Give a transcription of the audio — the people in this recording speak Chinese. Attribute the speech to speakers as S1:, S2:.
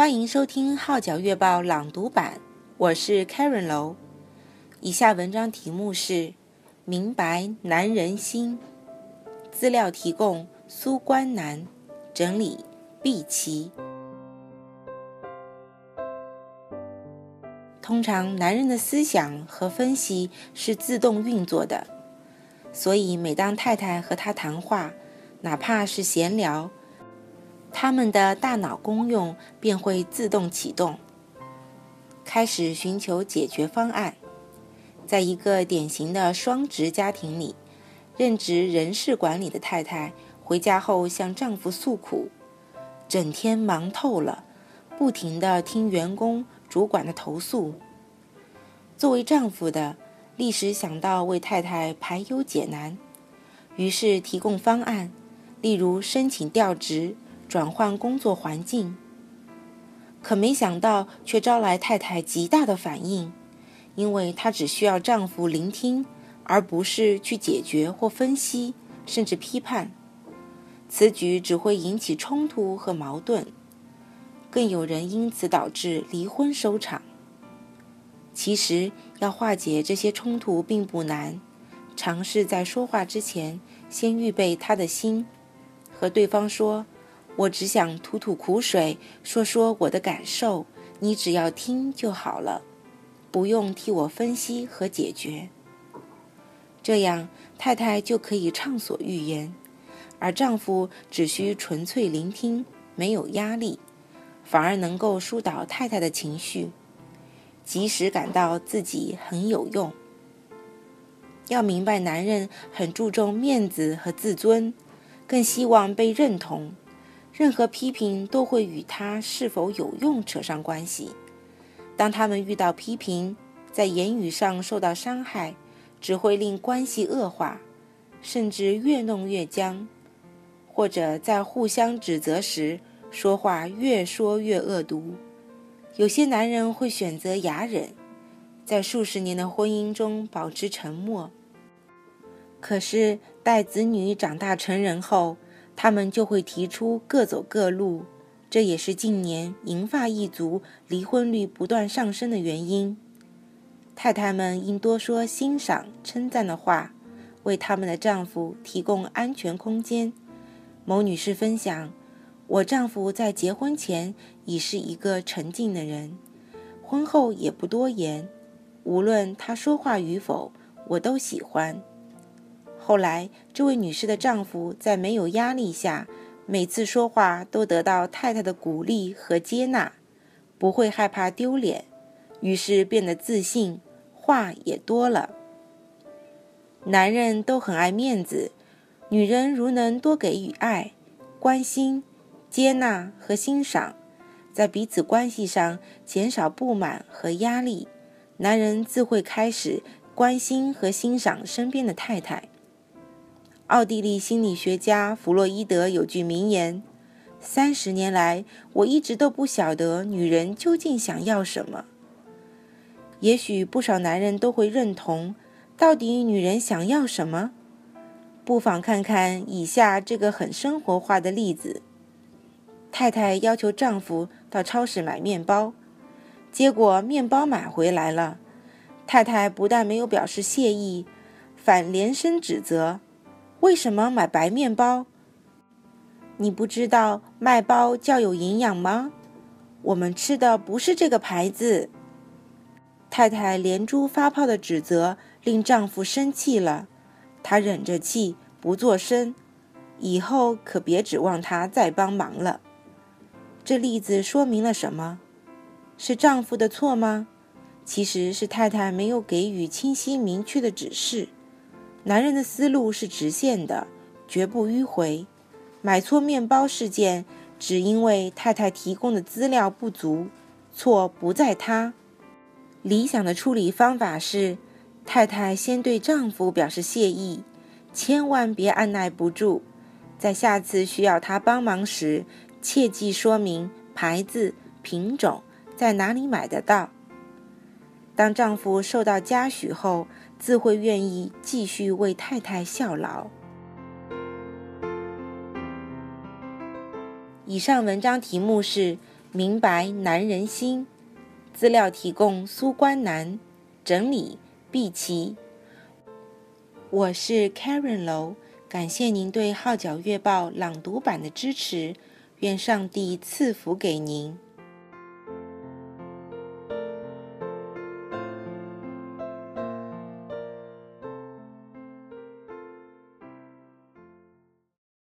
S1: 欢迎收听《号角月报》朗读版，我是 Karen 楼。以下文章题目是明白男人心，资料提供苏关南，整理毕琪。通常男人的思想和分析是自动运作的，所以每当太太和他谈话，哪怕是闲聊，他们的大脑功用便会自动启动，开始寻求解决方案。在一个典型的双职家庭里，任职人事管理的太太回家后向丈夫诉苦，整天忙透了，不停地听员工主管的投诉。作为丈夫的，立时想到为太太排忧解难，于是提供方案，例如申请调职、转换工作环境。可没想到却招来太太极大的反应，因为她只需要丈夫聆听，而不是去解决或分析，甚至批判。此举只会引起冲突和矛盾，更有人因此导致离婚收场。其实要化解这些冲突并不难，尝试在说话之前先预备他的心，和对方说，我只想吐吐苦水，说说我的感受，你只要听就好了，不用替我分析和解决。这样太太就可以畅所欲言，而丈夫只需纯粹聆听，没有压力，反而能够疏导太太的情绪，即使感到自己很有用。要明白，男人很注重面子和自尊，更希望被认同，任何批评都会与他是否有用扯上关系。当他们遇到批评，在言语上受到伤害，只会令关系恶化，甚至越弄越僵，或者在互相指责时，说话越说越恶毒。有些男人会选择哑忍，在数十年的婚姻中保持沉默。可是待子女长大成人后，他们就会提出各走各路，这也是近年银发一族离婚率不断上升的原因。太太们应多说欣赏、称赞的话，为他们的丈夫提供安全空间。某女士分享，我丈夫在结婚前已是一个沉静的人，婚后也不多言，无论他说话与否，我都喜欢。后来，这位女士的丈夫在没有压力下，每次说话都得到太太的鼓励和接纳，不会害怕丢脸，于是变得自信，话也多了。男人都很爱面子，女人如能多给予爱、关心、接纳和欣赏，在彼此关系上减少不满和压力，男人自会开始关心和欣赏身边的太太。奥地利心理学家弗洛伊德有句名言：30年来，我一直都不晓得女人究竟想要什么。也许不少男人都会认同，到底女人想要什么？不妨看看以下这个很生活化的例子。太太要求丈夫到超市买面包，结果面包买回来了，太太不但没有表示谢意，反连声指责，为什么买白面包？你不知道麦包较有营养吗？我们吃的不是这个牌子。太太连珠发炮的指责令丈夫生气了，他忍着气不作声，以后可别指望他再帮忙了。这例子说明了什么？是丈夫的错吗？其实是太太没有给予清晰明确的指示。男人的思路是直线的，绝不迂回。买错面包事件只因为太太提供的资料不足，错不在他。理想的处理方法是，太太先对丈夫表示谢意，千万别按耐不住，在下次需要他帮忙时，切记说明牌子、品种，在哪里买得到。当丈夫受到嘉许后，自会愿意继续为太太效劳。以上文章题目是明白男人心。资料提供苏关南，整理毕琪。我是 Karen 楼，感谢您对《号角月报》朗读版的支持，愿上帝赐福给您。